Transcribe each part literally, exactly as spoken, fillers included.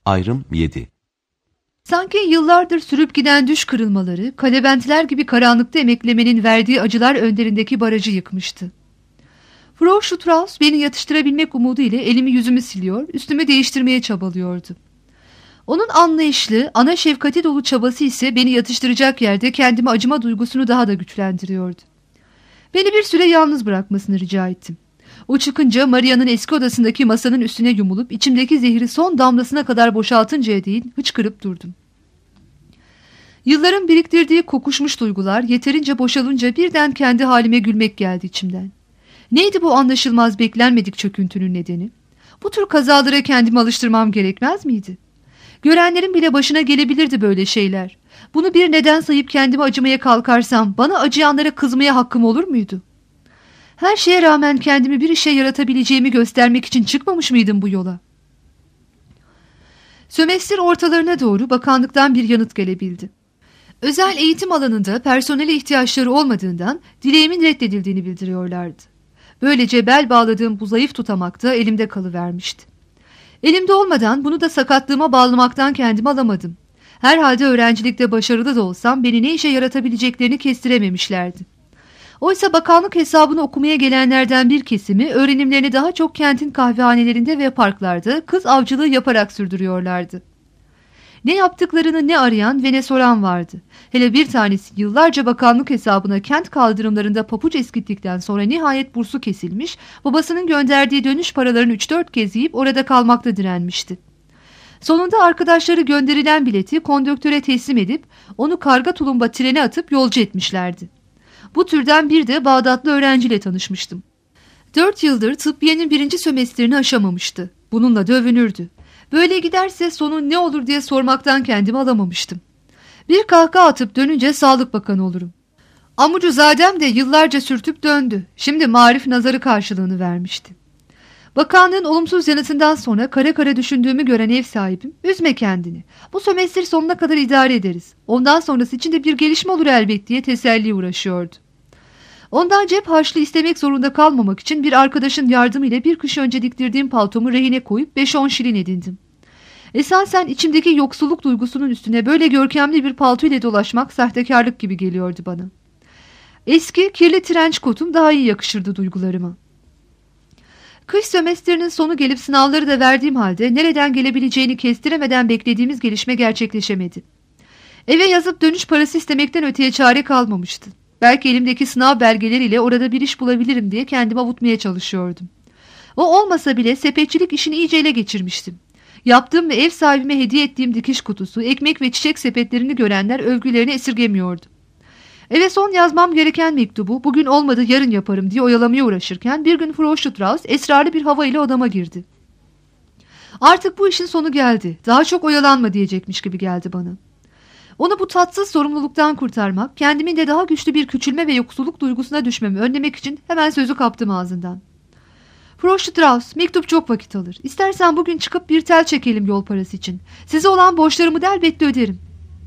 Ayrım yedi. Sanki yıllardır sürüp giden düş kırılmaları, kalebentler gibi karanlıkta emeklemenin verdiği acılar önlerindeki barajı yıkmıştı. Frau Strauss beni yatıştırabilmek umudu ile elimi yüzümü siliyor, üstümü değiştirmeye çabalıyordu. Onun anlayışlı, ana şefkati dolu çabası ise beni yatıştıracak yerde kendime acıma duygusunu daha da güçlendiriyordu. Beni bir süre yalnız bırakmasını rica ettim. O çıkınca Maria'nın eski odasındaki masanın üstüne yumulup içimdeki zehri son damlasına kadar boşaltıncaya değin hıçkırıp durdum. Yılların biriktirdiği kokuşmuş duygular yeterince boşalınca birden kendi halime gülmek geldi içimden. Neydi bu anlaşılmaz beklenmedik çöküntünün nedeni? Bu tür kazalara kendimi alıştırmam gerekmez miydi? Görenlerin bile başına gelebilirdi böyle şeyler. Bunu bir neden sayıp kendime acımaya kalkarsam bana acıyanlara kızmaya hakkım olur muydu? Her şeye rağmen kendimi bir işe yaratabileceğimi göstermek için çıkmamış mıydım bu yola? Sömestr ortalarına doğru bakanlıktan bir yanıt gelebildi. Özel eğitim alanında personele ihtiyaçları olmadığından dileğimin reddedildiğini bildiriyorlardı. Böylece bel bağladığım bu zayıf tutamak da elimde kalıvermişti. Elimde olmadan bunu da sakatlığıma bağlamaktan kendimi alamadım. Herhalde öğrencilikte başarılı da olsam beni ne işe yaratabileceklerini kestirememişlerdi. Oysa bakanlık hesabını okumaya gelenlerden bir kesimi öğrenimlerini daha çok kentin kahvehanelerinde ve parklarda kız avcılığı yaparak sürdürüyorlardı. Ne yaptıklarını ne arayan ve ne soran vardı. Hele bir tanesi yıllarca bakanlık hesabına kent kaldırımlarında papuç eskittikten sonra nihayet bursu kesilmiş, babasının gönderdiği dönüş paralarını üç dört kez yiyip orada kalmakta direnmişti. Sonunda arkadaşları gönderilen bileti konduktöre teslim edip onu karga tulumba trene atıp yolcu etmişlerdi. Bu türden bir de Bağdatlı öğrenciyle tanışmıştım. Dört yıldır tıbbiyenin birinci sömestrini aşamamıştı. Bununla da övünürdü. Böyle giderse sonu ne olur diye sormaktan kendimi alamamıştım. Bir kahkaha atıp dönünce Sağlık Bakanı olurum. Amucuzadem de yıllarca sürtüp döndü. Şimdi marif nazarı karşılığını vermişti. Bakanlığın olumsuz yanıtından sonra kara kara düşündüğümü gören ev sahibim, üzme kendini. Bu sömestr sonuna kadar idare ederiz. Ondan sonrası için de bir gelişme olur elbet diye teselli uğraşıyordu. Ondan cep harçlığı istemek zorunda kalmamak için bir arkadaşın yardımıyla bir kış önce diktirdiğim paltomu rehine koyup beş on şilin edindim. Esasen içimdeki yoksulluk duygusunun üstüne böyle görkemli bir palto ile dolaşmak sahtekarlık gibi geliyordu bana. Eski kirli trenç kotum daha iyi yakışırdı duygularıma. Kış sömestrinin sonu gelip sınavları da verdiğim halde nereden gelebileceğini kestiremeden beklediğimiz gelişme gerçekleşemedi. Eve yazıp dönüş parası istemekten öteye çare kalmamıştı. Belki elimdeki sınav belgeleriyle orada bir iş bulabilirim diye kendimi avutmaya çalışıyordum. O olmasa bile sepetçilik işini iyice ele geçirmiştim. Yaptığım ve ev sahibime hediye ettiğim dikiş kutusu, ekmek ve çiçek sepetlerini görenler övgülerini esirgemiyordu. Eve son yazmam gereken mektubu bugün olmadı yarın yaparım diye oyalamaya uğraşırken bir gün Frau Strauss esrarlı bir hava ile odama girdi. Artık bu işin sonu geldi. Daha çok oyalanma diyecekmiş gibi geldi bana. Onu bu tatsız sorumluluktan kurtarmak, kendimin de daha güçlü bir küçülme ve yoksulluk duygusuna düşmemi önlemek için hemen sözü kaptım ağzından. Frau Strauss, mektup çok vakit alır. İstersen bugün çıkıp bir tel çekelim yol parası için. Size olan borçlarımı da elbette öderim.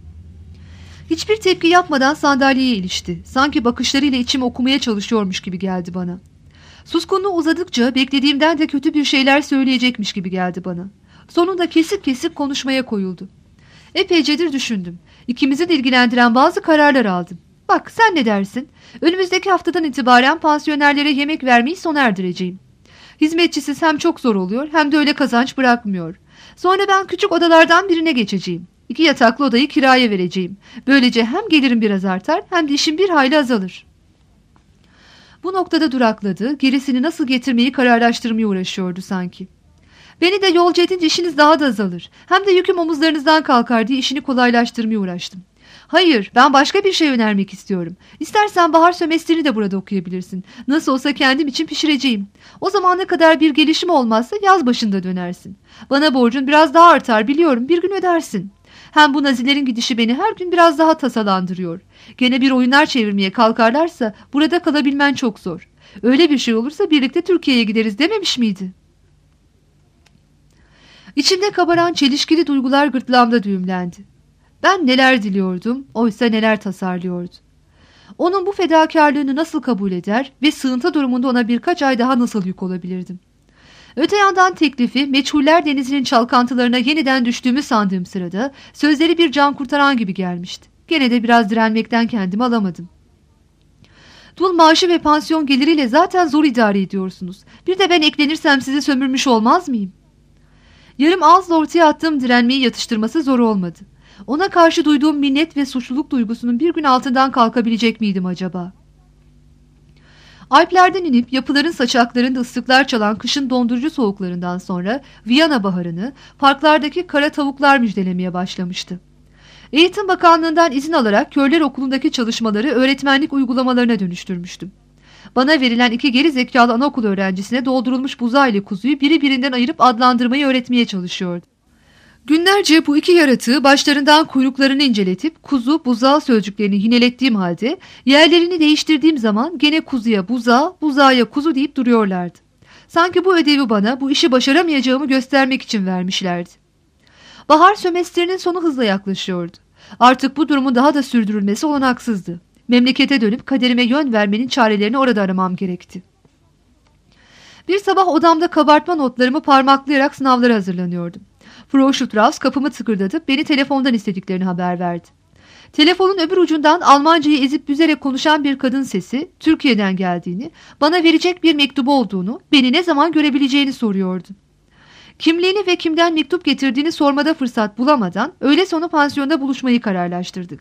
Hiçbir tepki yapmadan sandalyeye ilişti. Sanki bakışlarıyla içimi okumaya çalışıyormuş gibi geldi bana. Suskunluğu uzadıkça beklediğimden de kötü bir şeyler söyleyecekmiş gibi geldi bana. Sonunda kesip kesip konuşmaya koyuldu. Epeycedir düşündüm. İkimizi de ilgilendiren bazı kararlar aldım. Bak sen ne dersin? Önümüzdeki haftadan itibaren pansiyonerlere yemek vermeyi sona erdireceğim. Hizmetçisiz hem çok zor oluyor hem de öyle kazanç bırakmıyor. Sonra ben küçük odalardan birine geçeceğim. İki yataklı odayı kiraya vereceğim. Böylece hem gelirim biraz artar hem de işim bir hayli azalır. Bu noktada durakladı, gerisini nasıl getirmeyi kararlaştırmaya uğraşıyordu sanki. Beni de yolcu edince işiniz daha da azalır. Hem de yüküm omuzlarınızdan kalkar diye işini kolaylaştırmaya uğraştım. Hayır, ben başka bir şey önermek istiyorum. İstersen bahar sömestrini de burada okuyabilirsin. Nasıl olsa kendim için pişireceğim. O zamana kadar bir gelişim olmazsa yaz başında dönersin. Bana borcun biraz daha artar biliyorum, bir gün ödersin. Hem bu nazilerin gidişi beni her gün biraz daha tasalandırıyor. Gene bir oyunlar çevirmeye kalkarlarsa burada kalabilmen çok zor. Öyle bir şey olursa birlikte Türkiye'ye gideriz dememiş miydi? İçimde kabaran çelişkili duygular gırtlağımda düğümlendi. Ben neler diliyordum, oysa neler tasarlıyordu. Onun bu fedakarlığını nasıl kabul eder ve sığıntı durumunda ona birkaç ay daha nasıl yük olabilirdim? Öte yandan teklifi meçhuller denizinin çalkantılarına yeniden düştüğümü sandığım sırada sözleri bir can kurtaran gibi gelmişti. Gene de biraz direnmekten kendimi alamadım. Dul maaşı ve pansiyon geliriyle zaten zor idare ediyorsunuz. Bir de ben eklenirsem sizi sömürmüş olmaz mıyım? Yarım ağızla ortaya attığım direnmeyi yatıştırması zor olmadı. Ona karşı duyduğum minnet ve suçluluk duygusunun bir gün altından kalkabilecek miydim acaba? Alplerden inip yapıların saçaklarında ıslıklar çalan kışın dondurucu soğuklarından sonra Viyana baharını parklardaki kara tavuklar müjdelemeye başlamıştı. Eğitim Bakanlığı'ndan izin alarak Körler Okulu'ndaki çalışmaları öğretmenlik uygulamalarına dönüştürmüştüm. Bana verilen iki geri zekalı anaokulu öğrencisine doldurulmuş buzağıyla kuzuyu biri birinden ayırıp adlandırmayı öğretmeye çalışıyordu. Günlerce bu iki yaratığı başlarından kuyruklarını inceletip kuzu, buzağı sözcüklerini yinelettiğim halde yerlerini değiştirdiğim zaman gene kuzuya buzağı, buzağıya kuzu deyip duruyorlardı. Sanki bu ödevi bana bu işi başaramayacağımı göstermek için vermişlerdi. Bahar sömestrinin sonu hızla yaklaşıyordu. Artık bu durumun daha da sürdürülmesi olanaksızdı. Memlekete dönüp kaderime yön vermenin çarelerini orada aramam gerekti. Bir sabah odamda kabartma notlarımı parmaklayarak sınavlara hazırlanıyordum. Frau Strauss kapımı tıkırdatıp beni telefondan istediklerini haber verdi. Telefonun öbür ucundan Almancayı ezip büzerek konuşan bir kadın sesi Türkiye'den geldiğini, bana verecek bir mektubu olduğunu, beni ne zaman görebileceğini soruyordu. Kimliğini ve kimden mektup getirdiğini sormada fırsat bulamadan öğle sonu pansiyonda buluşmayı kararlaştırdık.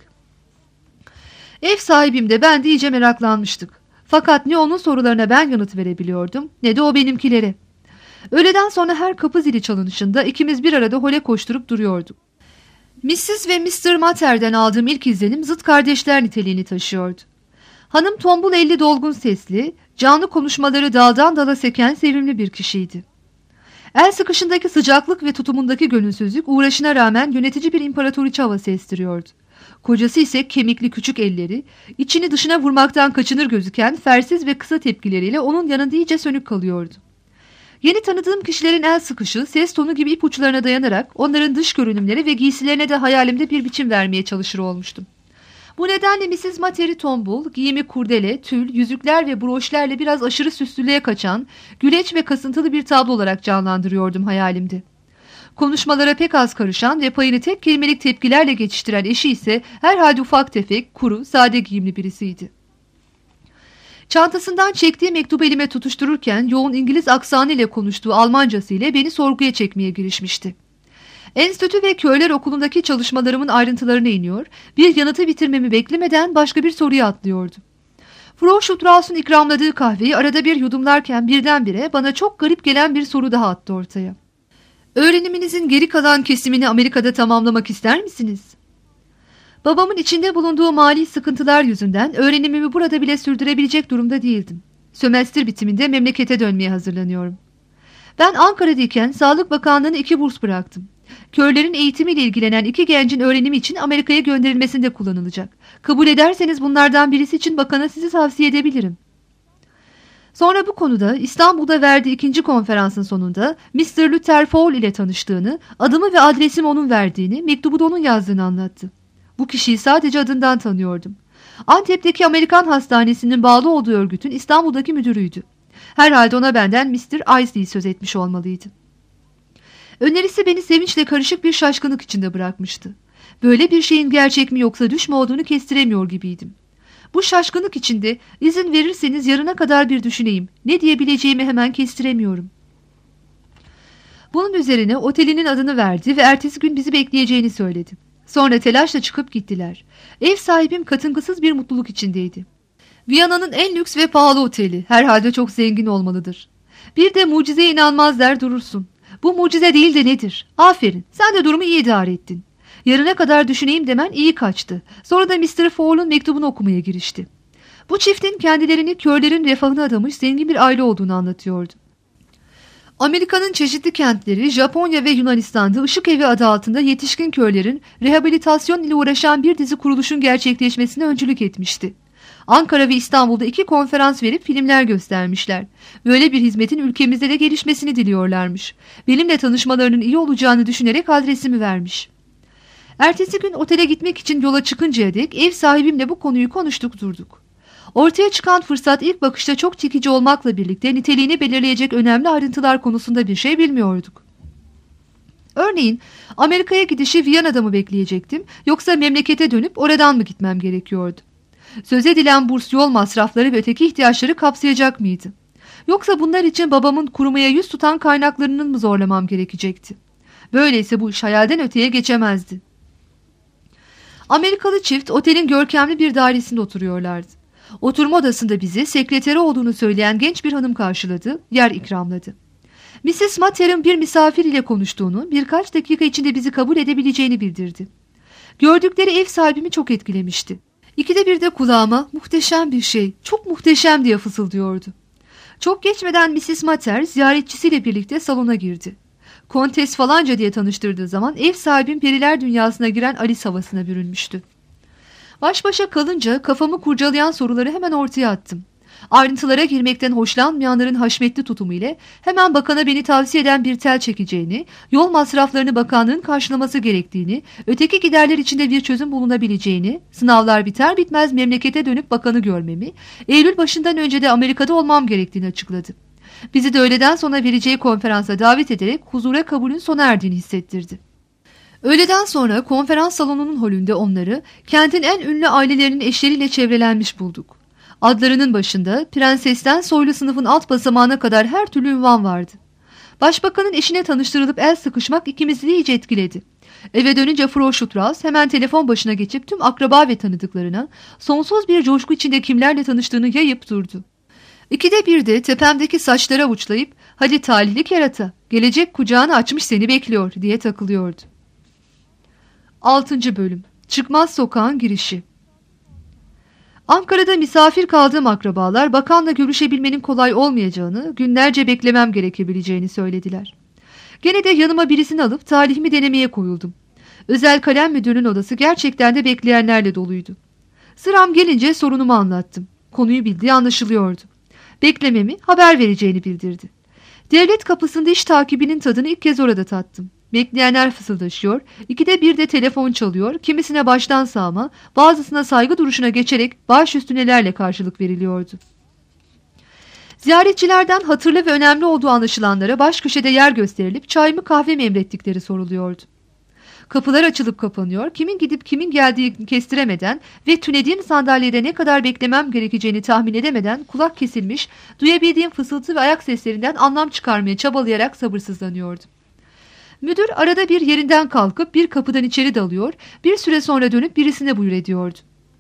Ev sahibim de ben de iyice meraklanmıştık. Fakat ne onun sorularına ben yanıt verebiliyordum ne de o benimkilere. Öğleden sonra her kapı zili çalınışında ikimiz bir arada hole koşturup duruyorduk. missis ve mister Matter'den aldığım ilk izlenim zıt kardeşler niteliğini taşıyordu. Hanım tombul elli dolgun sesli, canlı konuşmaları daldan dala seken sevimli bir kişiydi. El sıkışındaki sıcaklık ve tutumundaki gönülsüzlük uğraşına rağmen yönetici bir imparatoriçe havası estiriyordu. Kocası ise kemikli küçük elleri, içini dışına vurmaktan kaçınır gözüken fersiz ve kısa tepkileriyle onun yanında iyice sönük kalıyordu. Yeni tanıdığım kişilerin el sıkışı, ses tonu gibi ipuçlarına dayanarak onların dış görünümleri ve giysilerine de hayalimde bir biçim vermeye çalışır olmuştum. Bu nedenle missis Matter'i tombul, giyimi kurdele, tül, yüzükler ve broşlarla biraz aşırı süslülüğe kaçan, güleç ve kasıntılı bir tablo olarak canlandırıyordum hayalimde. Konuşmalara pek az karışan ve payını tek kelimelik tepkilerle geçiştiren eşi ise herhalde ufak tefek, kuru, sade giyimli birisiydi. Çantasından çektiği mektubu elime tutuştururken yoğun İngiliz aksanıyla konuştuğu Almancası ile beni sorguya çekmeye girişmişti. Enstitü ve Körler Okulu'ndaki çalışmalarımın ayrıntılarına iniyor, bir yanıtı bitirmemi beklemeden başka bir soruya atlıyordu. Frau Strauss'un ikramladığı kahveyi arada bir yudumlarken birdenbire bana çok garip gelen bir soru daha attı ortaya. Öğreniminizin geri kalan kesimini Amerika'da tamamlamak ister misiniz? Babamın içinde bulunduğu mali sıkıntılar yüzünden öğrenimimi burada bile sürdürebilecek durumda değildim. Sömestr bitiminde memlekete dönmeye hazırlanıyorum. Ben Ankara'dayken Sağlık Bakanlığı'na iki burs bıraktım. Körlerin eğitimiyle ilgilenen iki gencin öğrenimi için Amerika'ya gönderilmesinde kullanılacak. Kabul ederseniz bunlardan birisi için bakana sizi tavsiye edebilirim. Sonra bu konuda İstanbul'da verdiği ikinci konferansın sonunda mister Luther Fall ile tanıştığını, adımı ve adresimi onun verdiğini, mektubu da onun yazdığını anlattı. Bu kişiyi sadece adından tanıyordum. Antep'teki Amerikan Hastanesi'nin bağlı olduğu örgütün İstanbul'daki müdürüydü. Herhalde ona benden mister Isley söz etmiş olmalıydı. Önerisi beni sevinçle karışık bir şaşkınlık içinde bırakmıştı. Böyle bir şeyin gerçek mi yoksa düş mü olduğunu kestiremiyor gibiydim. Bu şaşkınlık içinde izin verirseniz yarına kadar bir düşüneyim. Ne diyebileceğimi hemen kestiremiyorum. Bunun üzerine otelinin adını verdi ve ertesi gün bizi bekleyeceğini söyledi. Sonra telaşla çıkıp gittiler. Ev sahibim katıngısız bir mutluluk içindeydi. Viyana'nın en lüks ve pahalı oteli. Herhalde çok zengin olmalıdır. Bir de mucizeye inanmaz der durursun. Bu mucize değil de nedir? Aferin, sen de durumu iyi idare ettin. Yarına kadar düşüneyim demen iyi kaçtı. Sonra da mister Fall'un mektubunu okumaya girişti. Bu çiftin kendilerini körlerin refahına adamış zengin bir aile olduğunu anlatıyordu. Amerika'nın çeşitli kentleri, Japonya ve Yunanistan'da Işık Evi adı altında yetişkin körlerin rehabilitasyon ile uğraşan bir dizi kuruluşun gerçekleşmesine öncülük etmişti. Ankara ve İstanbul'da iki konferans verip filmler göstermişler. Böyle bir hizmetin ülkemizde de gelişmesini diliyorlarmış. Benimle tanışmalarının iyi olacağını düşünerek adresimi vermiş. Ertesi gün otele gitmek için yola çıkıncaya dek ev sahibimle bu konuyu konuştuk durduk. Ortaya çıkan fırsat ilk bakışta çok çekici olmakla birlikte niteliğini belirleyecek önemli ayrıntılar konusunda bir şey bilmiyorduk. Örneğin Amerika'ya gidişi Viyana'da mı bekleyecektim yoksa memlekete dönüp oradan mı gitmem gerekiyordu? Söz edilen burs yol masrafları ve öteki ihtiyaçları kapsayacak mıydı? Yoksa bunlar için babamın kurumaya yüz tutan kaynaklarının mı zorlamam gerekecekti? Böyleyse bu iş hayalden öteye geçemezdi. Amerikalı çift otelin görkemli bir dairesinde oturuyorlardı. Oturma odasında bizi sekreteri olduğunu söyleyen genç bir hanım karşıladı, yer ikramladı. missis Matter'ın bir misafir ile konuştuğunu, birkaç dakika içinde bizi kabul edebileceğini bildirdi. Gördükleri ev sahibimi çok etkilemişti. İkide bir de kulağıma muhteşem bir şey, çok muhteşem diye fısıldıyordu. Çok geçmeden missis Matter ziyaretçisiyle birlikte salona girdi. Kontes falanca diye tanıştırdığı zaman ev sahibim periler dünyasına giren Alice havasına bürünmüştü. Baş başa kalınca kafamı kurcalayan soruları hemen ortaya attım. Ayrıntılara girmekten hoşlanmayanların haşmetli tutumu ile hemen bakana beni tavsiye eden bir tel çekeceğini, yol masraflarını bakanlığın karşılaması gerektiğini, öteki giderler içinde bir çözüm bulunabileceğini, sınavlar biter bitmez memlekete dönüp bakanı görmemi, Eylül başından önce de Amerika'da olmam gerektiğini açıkladı. Bizi de öğleden sonra vereceği konferansa davet ederek huzura kabulün sona erdiğini hissettirdi. Öğleden sonra konferans salonunun holünde onları kentin en ünlü ailelerinin eşleriyle çevrelenmiş bulduk. Adlarının başında prensesten soylu sınıfın alt basamağına kadar her türlü ünvan vardı. Başbakanın eşine tanıştırılıp el sıkışmak ikimizi de iyice etkiledi. Eve dönünce Frau Strauss hemen telefon başına geçip tüm akraba ve tanıdıklarına sonsuz bir coşku içinde kimlerle tanıştığını yayıp durdu. İkide bir de tepemdeki saçları avuçlayıp hadi talihli kerata, gelecek kucağını açmış seni bekliyor diye takılıyordu. Altıncı bölüm. Çıkmaz sokağın girişi. Ankara'da misafir kaldığım akrabalar bakanla görüşebilmenin kolay olmayacağını, günlerce beklemem gerekebileceğini söylediler. Gene de yanıma birisini alıp talihimi denemeye koyuldum. Özel kalem müdürünün odası gerçekten de bekleyenlerle doluydu. Sıram gelince sorunumu anlattım. Konuyu bildiği anlaşılıyordu. Beklememi, haber vereceğini bildirdi. Devlet kapısında iş takibinin tadını ilk kez orada tattım. Bekleyenler fısıldaşıyor, ikide bir de telefon çalıyor, kimisine baştan sağma, bazısına saygı duruşuna geçerek baş üstünelerle karşılık veriliyordu. Ziyaretçilerden hatırlı ve önemli olduğu anlaşılanlara baş köşede yer gösterilip çay mı kahve mi emrettikleri soruluyordu. Kapılar açılıp kapanıyor, kimin gidip kimin geldiği kestiremeden ve tünediğim sandalyede ne kadar beklemem gerekeceğini tahmin edemeden kulak kesilmiş, duyabildiğim fısıltı ve ayak seslerinden anlam çıkarmaya çabalayarak sabırsızlanıyordum. Müdür arada bir yerinden kalkıp bir kapıdan içeri dalıyor, bir süre sonra dönüp birisine buyur ediyordu.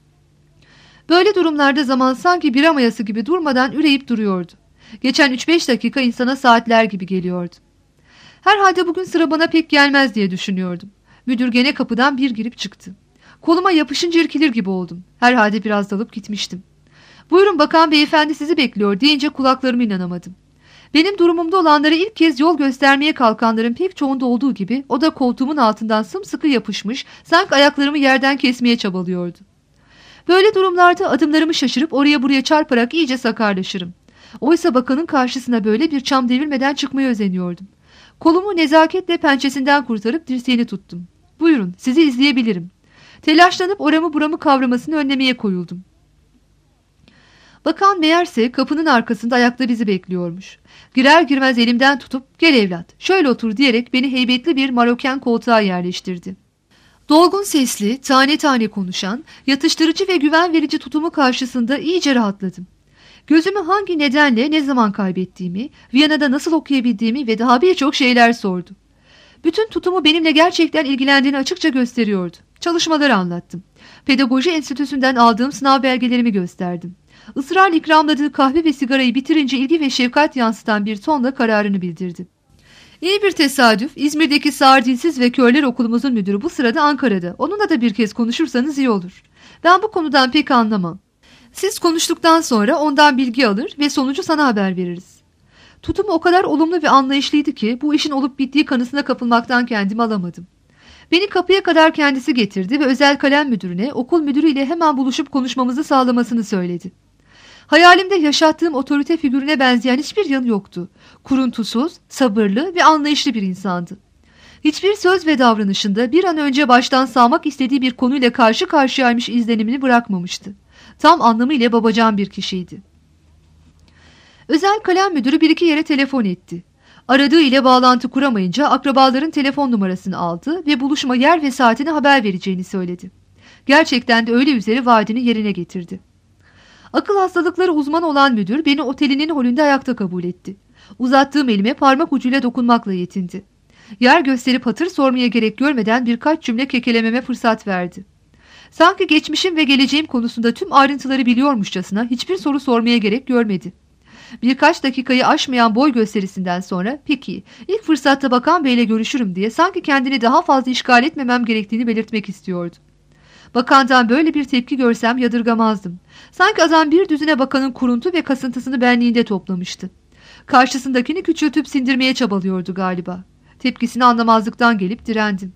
Böyle durumlarda zaman sanki bir amayası gibi durmadan üreyip duruyordu. Geçen üç beş dakika insana saatler gibi geliyordu. Herhalde bugün sıra bana pek gelmez diye düşünüyordum. Müdür gene kapıdan bir girip çıktı. Koluma yapışınca irkilir gibi oldum. Herhalde biraz dalıp gitmiştim. Buyurun bakan beyefendi sizi bekliyor deyince kulaklarıma inanamadım. Benim durumumda olanlara ilk kez yol göstermeye kalkanların pek çoğunda olduğu gibi o da koltuğumun altından sımsıkı yapışmış, sanki ayaklarımı yerden kesmeye çabalıyordu. Böyle durumlarda adımlarımı şaşırıp oraya buraya çarparak iyice sakarlaşırım. Oysa bakanın karşısına böyle bir çam devirmeden çıkmaya özeniyordum. Kolumu nezaketle pençesinden kurtarıp dirseğini tuttum. Buyurun sizi izleyebilirim. Telaşlanıp oramı buramı kavramasını önlemeye koyuldum. Bakan meğerse kapının arkasında ayakta bizi bekliyormuş. Girer girmez elimden tutup gel evlat şöyle otur diyerek beni heybetli bir maroken koltuğa yerleştirdi. Dolgun sesli, tane tane konuşan, yatıştırıcı ve güven verici tutumu karşısında iyice rahatladım. Gözümü hangi nedenle ne zaman kaybettiğimi, Viyana'da nasıl okuyabildiğimi ve daha birçok şeyler sordu. Bütün tutumu benimle gerçekten ilgilendiğini açıkça gösteriyordu. Çalışmaları anlattım. Pedagoji Enstitüsü'nden aldığım sınav belgelerimi gösterdim. Israrla ikramladığı kahve ve sigarayı bitirince ilgi ve şefkat yansıtan bir tonla kararını bildirdi. İyi bir tesadüf, İzmir'deki Sağır Dilsiz ve Körler Okulumuzun müdürü bu sırada Ankara'da. Onunla da bir kez konuşursanız iyi olur. Ben bu konudan pek anlamam. Siz konuştuktan sonra ondan bilgi alır ve sonucu sana haber veririz. Tutumu o kadar olumlu ve anlayışlıydı ki bu işin olup bittiği kanısına kapılmaktan kendimi alamadım. Beni kapıya kadar kendisi getirdi ve özel kalem müdürüne okul müdürüyle hemen buluşup konuşmamızı sağlamasını söyledi. Hayalimde yaşattığım otorite figürüne benzeyen hiçbir yanı yoktu. Kuruntusuz, sabırlı ve anlayışlı bir insandı. Hiçbir söz ve davranışında bir an önce baştan sağmak istediği bir konuyla karşı karşıyaymış izlenimini bırakmamıştı. Tam anlamıyla babacan bir kişiydi. Özel kalem müdürü bir iki yere telefon etti. Aradığı ile bağlantı kuramayınca akrabaların telefon numarasını aldı ve buluşma yer ve saatini haber vereceğini söyledi. Gerçekten de öyle üzeri vaadini yerine getirdi. Akıl hastalıkları uzmanı olan müdür beni otelinin holünde ayakta kabul etti. Uzattığım elime parmak ucuyla dokunmakla yetindi. Yer gösterip hatır sormaya gerek görmeden birkaç cümle kekelememe fırsat verdi. Sanki geçmişim ve geleceğim konusunda tüm ayrıntıları biliyormuşçasına hiçbir soru sormaya gerek görmedi. Birkaç dakikayı aşmayan boy gösterisinden sonra peki ilk fırsatta bakan beyle görüşürüm diye sanki kendini daha fazla işgal etmemem gerektiğini belirtmek istiyordu. Bakandan böyle bir tepki görsem yadırgamazdım. Sanki adam bir düzine bakanın kuruntu ve kasıntısını benliğinde toplamıştı. Karşısındakini küçültüp sindirmeye çabalıyordu galiba. Tepkisini anlamazlıktan gelip direndim.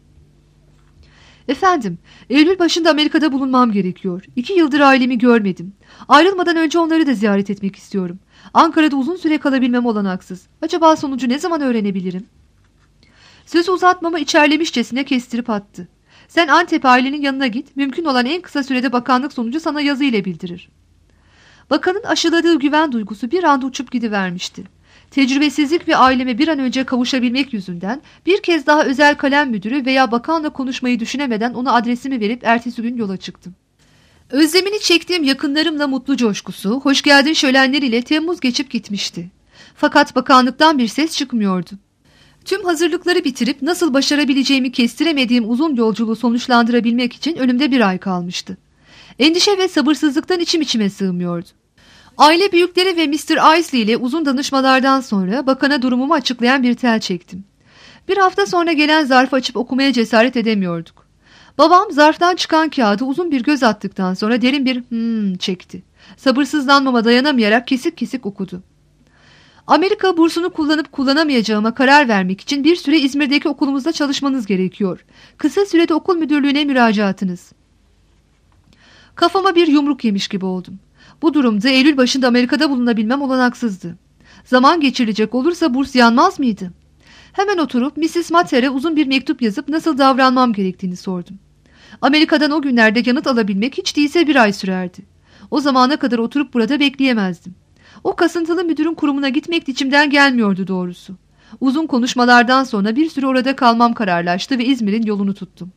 Efendim, Eylül başında Amerika'da bulunmam gerekiyor. İki yıldır ailemi görmedim. Ayrılmadan önce onları da ziyaret etmek istiyorum. Ankara'da uzun süre kalabilmem olanaksız. Acaba sonucu ne zaman öğrenebilirim? Sözü uzatmama içerlemişçesine kestirip attı. Sen Antep ailenin yanına git, mümkün olan en kısa sürede bakanlık sonucu sana yazı ile bildirir. Bakanın aşıladığı güven duygusu bir anda uçup gidivermişti. Tecrübesizlik ve aileme bir an önce kavuşabilmek yüzünden bir kez daha özel kalem müdürü veya bakanla konuşmayı düşünemeden ona adresimi verip ertesi gün yola çıktım. Özlemini çektiğim yakınlarımla mutlu coşkusu, hoş geldin şölenleriyle Temmuz geçip gitmişti. Fakat bakanlıktan bir ses çıkmıyordu. Tüm hazırlıkları bitirip nasıl başarabileceğimi kestiremediğim uzun yolculuğu sonuçlandırabilmek için önümde bir ay kalmıştı. Endişe ve sabırsızlıktan içim içime sığmıyordu. Aile büyükleri ve mister Isley ile uzun danışmalardan sonra bakana durumumu açıklayan bir tel çektim. Bir hafta sonra gelen zarfı açıp okumaya cesaret edemiyorduk. Babam zarftan çıkan kağıdı uzun bir göz attıktan sonra derin bir hmm çekti. Sabırsızlanmama dayanamayarak kesik kesik okudu. Amerika bursunu kullanıp kullanamayacağıma karar vermek için bir süre İzmir'deki okulumuzda çalışmanız gerekiyor. Kısa sürede okul müdürlüğüne müracaatınız. Kafama bir yumruk yemiş gibi oldum. Bu durumda Eylül başında Amerika'da bulunabilmem olanaksızdı. Zaman geçirilecek olursa burs yanmaz mıydı? Hemen oturup missis Mather'e uzun bir mektup yazıp nasıl davranmam gerektiğini sordum. Amerika'dan o günlerde yanıt alabilmek hiç değilse bir ay sürerdi. O zamana kadar oturup burada bekleyemezdim. O kasıntılı müdürün kurumuna gitmek içimden gelmiyordu doğrusu. Uzun konuşmalardan sonra bir süre orada kalmam kararlaştı ve İzmir'in yolunu tuttum.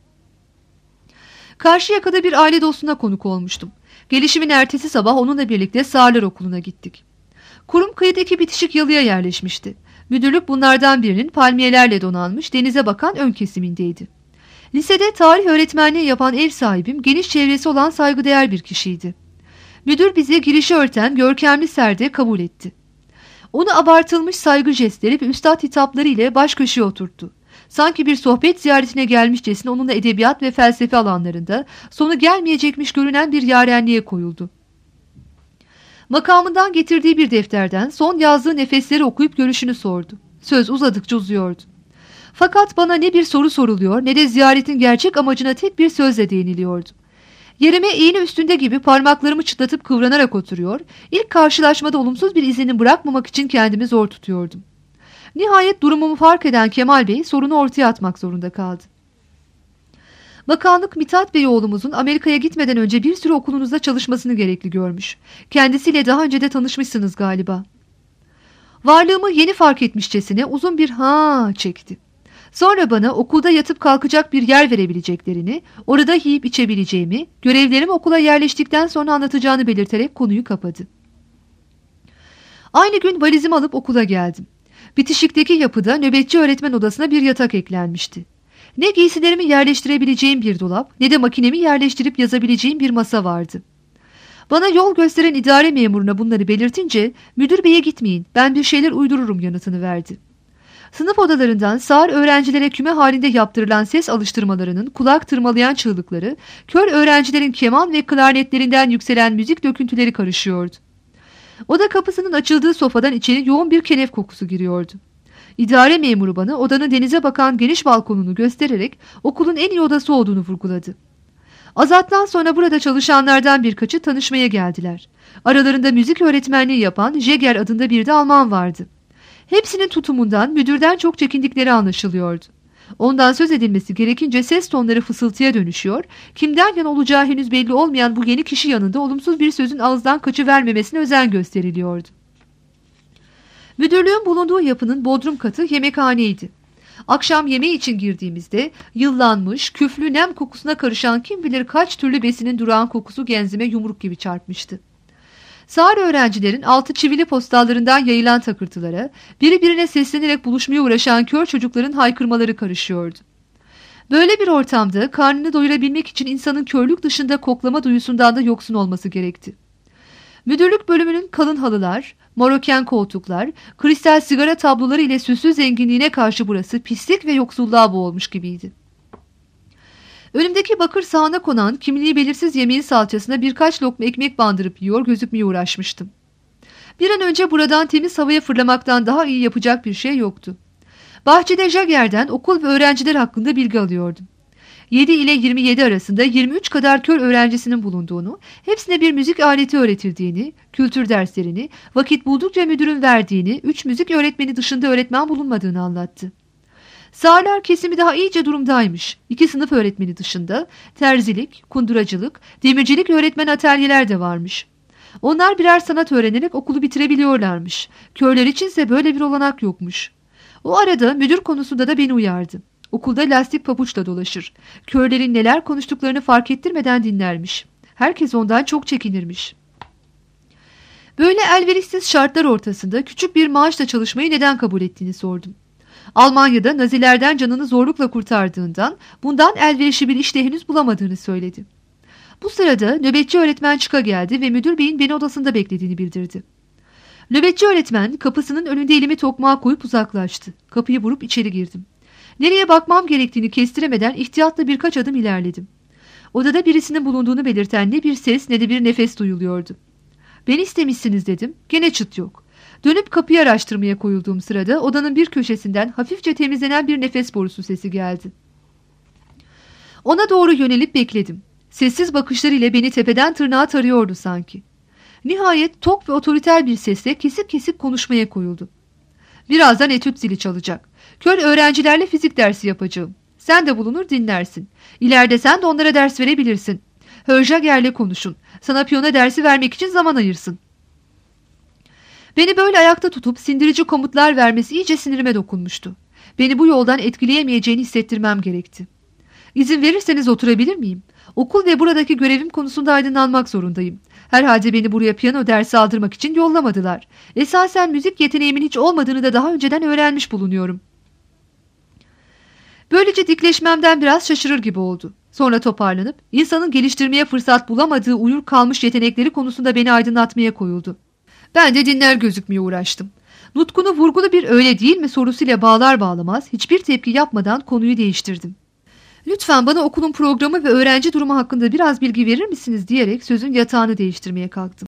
Karşıyaka'da bir aile dostuna konuk olmuştum. Gelişimin ertesi sabah onunla birlikte Sağırlar Okulu'na gittik. Kurum kıyıdaki bitişik yalıya yerleşmişti. Müdürlük bunlardan birinin palmiyelerle donanmış denize bakan ön kesimindeydi. Lisede tarih öğretmenliği yapan ev sahibim geniş çevresi olan saygıdeğer bir kişiydi. Müdür bize girişi örten görkemli serde kabul etti. Onu abartılmış saygı jestleri ve üstad hitapları ile baş köşeye oturttu. Sanki bir sohbet ziyaretine gelmişçesine onunla edebiyat ve felsefe alanlarında sonu gelmeyecekmiş görünen bir yarenliğe koyuldu. Makamından getirdiği bir defterden son yazdığı nefesleri okuyup görüşünü sordu. Söz uzadıkça uzuyordu. Fakat bana ne bir soru soruluyor ne de ziyaretin gerçek amacına tek bir sözle değiniliyordu. Yerime iğne üstünde gibi parmaklarımı çıtlatıp kıvranarak oturuyor, ilk karşılaşmada olumsuz bir izlenim bırakmamak için kendimi zor tutuyordum. Nihayet durumumu fark eden Kemal Bey sorunu ortaya atmak zorunda kaldı. Bakanlık Mithat Bey oğlumuzun Amerika'ya gitmeden önce bir süre okulunuzda çalışmasını gerekli görmüş. Kendisiyle daha önce de tanışmışsınız galiba. Varlığımı yeni fark etmişçesine uzun bir ha çekti. Sonra bana okulda yatıp kalkacak bir yer verebileceklerini, orada yiyip içebileceğimi, görevlerimi okula yerleştikten sonra anlatacağını belirterek konuyu kapadı. Aynı gün valizimi alıp okula geldim. Bitişikteki yapıda nöbetçi öğretmen odasına bir yatak eklenmişti. Ne giysilerimi yerleştirebileceğim bir dolap ne de makinemi yerleştirip yazabileceğim bir masa vardı. Bana yol gösteren idare memuruna bunları belirtince müdür beye gitmeyin ben bir şeyler uydururum yanıtını verdi. Sınıf odalarından sağır öğrencilere küme halinde yaptırılan ses alıştırmalarının kulak tırmalayan çığlıkları, kör öğrencilerin keman ve klarnetlerinden yükselen müzik döküntüleri karışıyordu. Oda kapısının açıldığı sofadan içeri yoğun bir kelef kokusu giriyordu. İdare memuru bana odanın denize bakan geniş balkonunu göstererek okulun en iyi odası olduğunu vurguladı. Azat'tan sonra burada çalışanlardan birkaçı tanışmaya geldiler. Aralarında müzik öğretmenliği yapan Jäger adında bir de Alman vardı. Hepsinin tutumundan müdürden çok çekindikleri anlaşılıyordu. Ondan söz edilmesi gerekince ses tonları fısıltıya dönüşüyor, kimden yana olacağı henüz belli olmayan bu yeni kişi yanında olumsuz bir sözün ağızdan kaçıvermemesine özen gösteriliyordu. Müdürlüğün bulunduğu yapının bodrum katı yemekhaneydi. Akşam yemeği için girdiğimizde yıllanmış, küflü nem kokusuna karışan kim bilir kaç türlü besinin durağan kokusu genzime yumruk gibi çarpmıştı. Sağır öğrencilerin altı çivili postallarından yayılan takırtılara, biri birine seslenerek buluşmaya uğraşan kör çocukların haykırmaları karışıyordu. Böyle bir ortamda karnını doyurabilmek için insanın körlük dışında koklama duyusundan da yoksun olması gerekti. Müdürlük bölümünün kalın halılar, maroken koltuklar, kristal sigara tabloları ile süslü zenginliğine karşı burası pislik ve yoksulluğa boğulmuş gibiydi. Önümdeki bakır sahana konan kimliği belirsiz yemeğin salçasına birkaç lokma ekmek bandırıp yiyor gözükmeye uğraşmıştım. Bir an önce buradan temiz havaya fırlamaktan daha iyi yapacak bir şey yoktu. Bahçede Jager'den okul ve öğrenciler hakkında bilgi alıyordum. yedi ile yirmi yedi arasında yirmi üç kadar kör öğrencisinin bulunduğunu, hepsine bir müzik aleti öğretildiğini, kültür derslerini, vakit buldukça müdürün verdiğini, üç müzik öğretmeni dışında öğretmen bulunmadığını anlattı. Sağırlar kesimi daha iyice durumdaymış. İki sınıf öğretmeni dışında terzilik, kunduracılık, demircilik öğretmen atölyeler de varmış. Onlar birer sanat öğrenerek okulu bitirebiliyorlarmış. Körler içinse böyle bir olanak yokmuş. O arada müdür konusunda da beni uyardı. Okulda lastik pabuçla dolaşır. Körlerin neler konuştuklarını fark ettirmeden dinlermiş. Herkes ondan çok çekinirmiş. Böyle elverişsiz şartlar ortasında küçük bir maaşla çalışmayı neden kabul ettiğini sordum. Almanya'da Nazilerden canını zorlukla kurtardığından bundan elverişli bir işte henüz bulamadığını söyledi. Bu sırada nöbetçi öğretmen çıka geldi ve müdür beyin beni odasında beklediğini bildirdi. Nöbetçi öğretmen kapısının önünde elimi tokmağa koyup uzaklaştı. Kapıyı vurup içeri girdim. Nereye bakmam gerektiğini kestiremeden ihtiyatla birkaç adım ilerledim. Odada birisinin bulunduğunu belirten ne bir ses ne de bir nefes duyuluyordu. Beni istemişsiniz dedim. Gene çıt yok. Dönüp kapıyı araştırmaya koyulduğum sırada odanın bir köşesinden hafifçe temizlenen bir nefes borusu sesi geldi. Ona doğru yönelip bekledim. Sessiz bakışlarıyla beni tepeden tırnağa tarıyordu sanki. Nihayet tok ve otoriter bir sesle kesik kesik konuşmaya koyuldu. Birazdan etüt zili çalacak. Kör öğrencilerle fizik dersi yapacağım. Sen de bulunur dinlersin. İleride sen de onlara ders verebilirsin. Hörjager'le konuşun. Sana piyano dersi vermek için zaman ayırsın. Beni böyle ayakta tutup sindirici komutlar vermesi iyice sinirime dokunmuştu. Beni bu yoldan etkileyemeyeceğini hissettirmem gerekti. İzin verirseniz oturabilir miyim? Okul ve buradaki görevim konusunda aydınlanmak zorundayım. Herhalde beni buraya piyano dersi aldırmak için yollamadılar. Esasen müzik yeteneğimin hiç olmadığını da daha önceden öğrenmiş bulunuyorum. Böylece dikleşmemden biraz şaşırır gibi oldu. Sonra toparlanıp insanın geliştirmeye fırsat bulamadığı uyur kalmış yetenekleri konusunda beni aydınlatmaya koyuldu. Ben de dinler gözükmeye uğraştım. Nutkunu vurgulu bir öyle değil mi sorusuyla bağlar bağlamaz hiçbir tepki yapmadan konuyu değiştirdim. Lütfen bana okulun programı ve öğrenci durumu hakkında biraz bilgi verir misiniz diyerek sözün yatağını değiştirmeye kalktım.